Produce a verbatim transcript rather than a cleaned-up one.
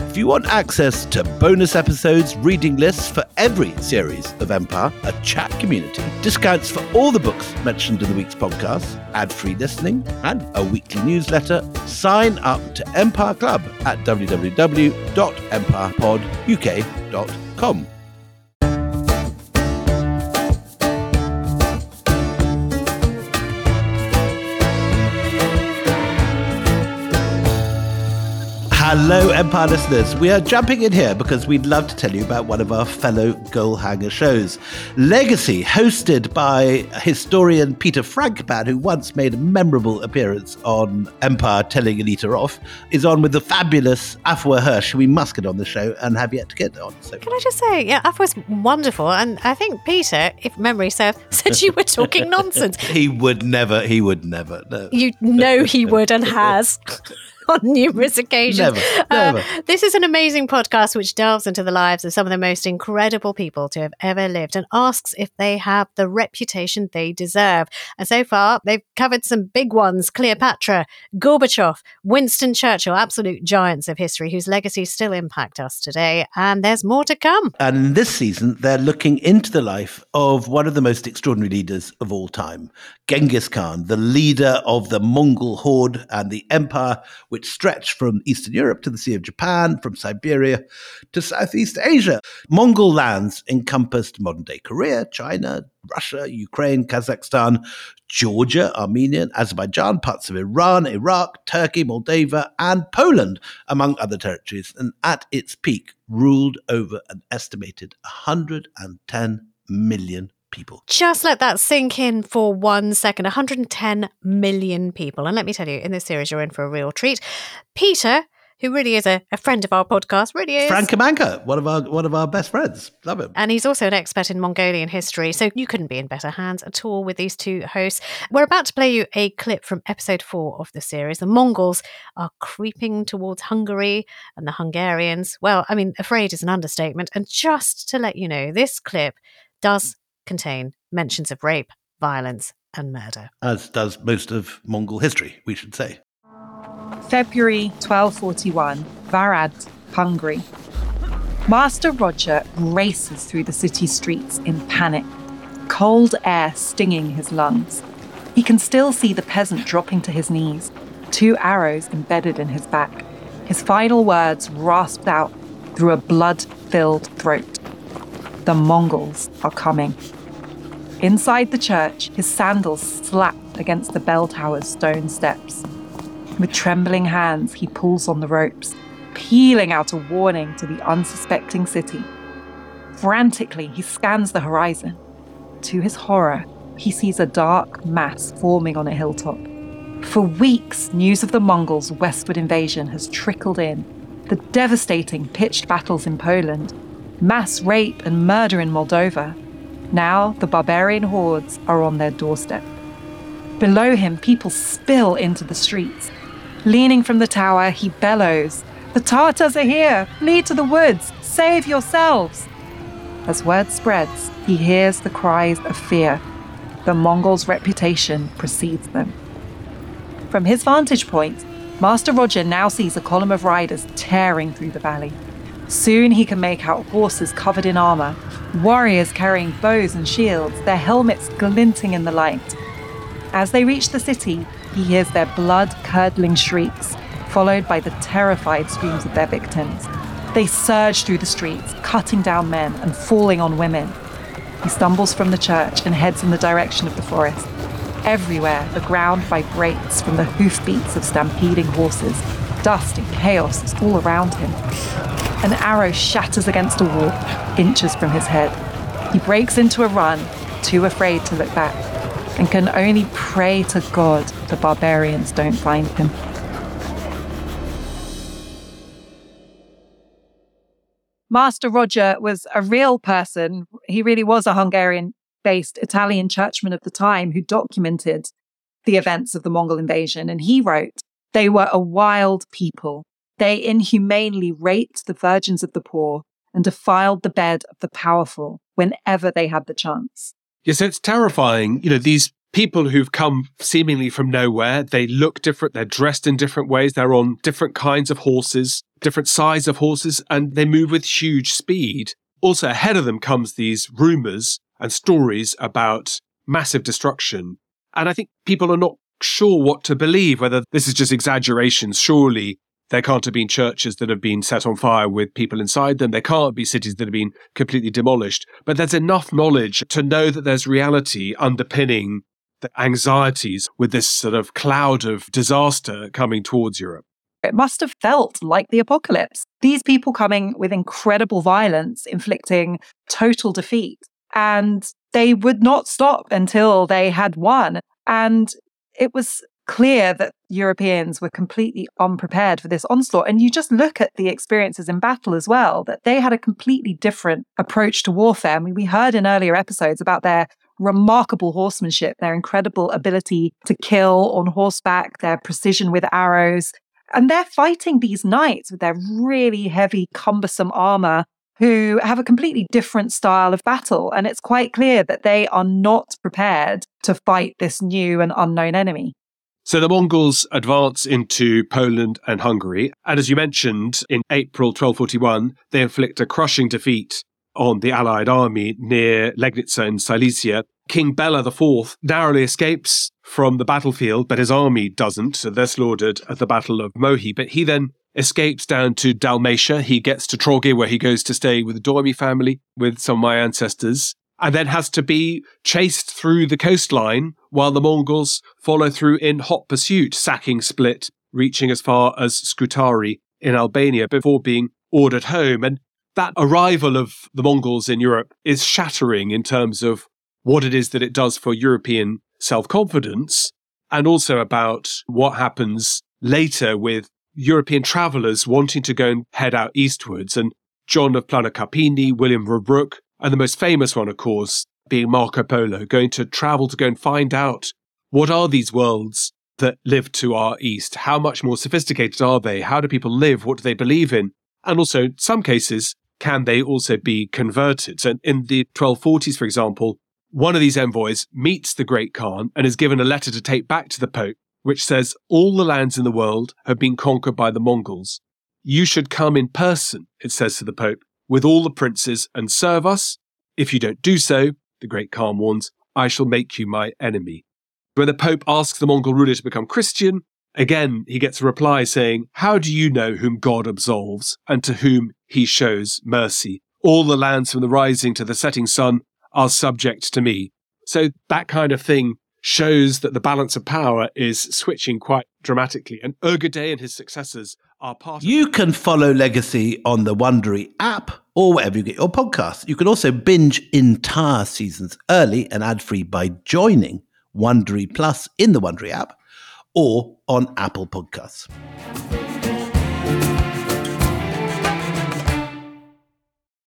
If you want access to bonus episodes, reading lists for every series of Empire, a chat community, discounts for all the books mentioned in the week's podcast, ad-free listening, and a weekly newsletter, sign up to Empire Club at w w w dot empire pod u k dot com. Hello, Empire listeners. We are jumping in here because we'd love to tell you about one of our fellow Goalhanger shows. Legacy, hosted by historian Peter Frankman, who once made a memorable appearance on Empire telling Anita off, is on with the fabulous Afua Hirsch, who we must get on the show and have yet to get on. So. Can I just say, yeah, Afua's wonderful. And I think Peter, if memory serves, said you were talking nonsense. He would never, he would never. No. You know he would and has. On numerous occasions. Never, never. Uh, this is an amazing podcast which delves into the lives of some of the most incredible people to have ever lived and asks if they have the reputation they deserve. And so far, they've covered some big ones: Cleopatra, Gorbachev, Winston Churchill, absolute giants of history whose legacies still impact us today. And there's more to come. And this season, they're looking into the life of one of the most extraordinary leaders of all time, Genghis Khan, the leader of the Mongol horde and the empire which stretched from Eastern Europe to the Sea of Japan, from Siberia to Southeast Asia. Mongol lands encompassed modern-day Korea, China, Russia, Ukraine, Kazakhstan, Georgia, Armenia, Azerbaijan, parts of Iran, Iraq, Turkey, Moldova, and Poland, among other territories, and at its peak ruled over an estimated one hundred ten million people. Just let that sink in for one second. one hundred ten million people. And let me tell you, in this series, you're in for a real treat. Peter, who really is a, a friend of our podcast, really is. Frank Kamanka, one of our one of our best friends. Love him. And he's also an expert in Mongolian history, so you couldn't be in better hands at all with these two hosts. We're about to play you a clip from episode four of the series. The Mongols are creeping towards Hungary, and the Hungarians, well, I mean, afraid is an understatement. And just to let you know, this clip does contain mentions of rape, violence, and murder. As does most of Mongol history, we should say. February twelve forty-one, Varad, Hungary. Master Roger races through the city streets in panic, cold air stinging his lungs. He can still see the peasant dropping to his knees, two arrows embedded in his back, his final words rasped out through a blood-filled throat. The Mongols are coming. Inside the church, his sandals slapped against the bell tower's stone steps. With trembling hands, he pulls on the ropes, pealing out a warning to the unsuspecting city. Frantically, he scans the horizon. To his horror, he sees a dark mass forming on a hilltop. For weeks, news of the Mongols' westward invasion has trickled in. The devastating pitched battles in Poland, mass rape and murder in Moldova. Now, the barbarian hordes are on their doorstep. Below him, people spill into the streets. Leaning from the tower, he bellows, "The Tartars are here! Flee to the woods! Save yourselves!" As word spreads, he hears the cries of fear. The Mongols' reputation precedes them. From his vantage point, Master Roger now sees a column of riders tearing through the valley. Soon he can make out horses covered in armor, warriors carrying bows and shields, their helmets glinting in the light. As they reach the city, he hears their blood-curdling shrieks, followed by the terrified screams of their victims. They surge through the streets, cutting down men and falling on women. He stumbles from the church and heads in the direction of the forest. Everywhere, the ground vibrates from the hoofbeats of stampeding horses. Dust and chaos is all around him. An arrow shatters against a wall, inches from his head. He breaks into a run, too afraid to look back, and can only pray to God the barbarians don't find him. Master Roger was a real person. He really was a Hungarian-based Italian churchman of the time who documented the events of the Mongol invasion. And he wrote, "They were a wild people. They inhumanely raped the virgins of the poor and defiled the bed of the powerful whenever they had the chance." Yes, it's terrifying. You know, these people who've come seemingly from nowhere, they look different, they're dressed in different ways, they're on different kinds of horses. different size of horses, and they move with huge speed. Also, ahead of them comes these rumors and stories about massive destruction. And I think people are not sure what to believe, whether this is just exaggerations. Surely there can't have been churches that have been set on fire with people inside them. There can't be cities that have been completely demolished. But there's enough knowledge to know that there's reality underpinning the anxieties with this sort of cloud of disaster coming towards Europe. It must have felt like the apocalypse. These people coming with incredible violence, inflicting total defeat. And they would not stop until they had won. And it was clear that Europeans were completely unprepared for this onslaught. And you just look at the experiences in battle as well, that they had a completely different approach to warfare. I mean, we heard in earlier episodes about their remarkable horsemanship, their incredible ability to kill on horseback, their precision with arrows. And they're fighting these knights with their really heavy, cumbersome armor, who have a completely different style of battle. And it's quite clear that they are not prepared to fight this new and unknown enemy. So the Mongols advance into Poland and Hungary. And as you mentioned, in April twelve forty-one, they inflict a crushing defeat on the Allied army near Legnica in Silesia. King Bela the Fourth narrowly escapes from the battlefield, but his army doesn't. So they're slaughtered at the Battle of Mohi. But he then escapes down to Dalmatia. He gets to Trogi, where he goes to stay with the Dormi family, with some of my ancestors, and then has to be chased through the coastline while the Mongols follow through in hot pursuit, sacking Split, reaching as far as Scutari in Albania before being ordered home. And that arrival of the Mongols in Europe is shattering in terms of what it is that it does for European self-confidence, and also about what happens later with European travellers wanting to go and head out eastwards. And John of Plana Carpini, William Rubruck, and the most famous one, of course, being Marco Polo, going to travel to go and find out what are these worlds that live to our east? How much more sophisticated are they? How do people live? What do they believe in? And also, in some cases, can they also be converted? So in the twelve forties, for example, one of these envoys meets the Great Khan and is given a letter to take back to the Pope, which says, all the lands in the world have been conquered by the Mongols. You should come in person, it says to the Pope, with all the princes and serve us. If you don't do so, the Great Khan warns, I shall make you my enemy. When the Pope asks the Mongol ruler to become Christian, again, he gets a reply saying, how do you know whom God absolves and to whom he shows mercy? All the lands from the rising to the setting sun are subject to me. So that kind of thing shows that the balance of power is switching quite dramatically. And Ögedei and his successors are part of You can follow Legacy on the Wondery app or wherever you get your podcasts. You can also binge entire seasons early and ad-free by joining Wondery Plus in the Wondery app or on Apple Podcasts.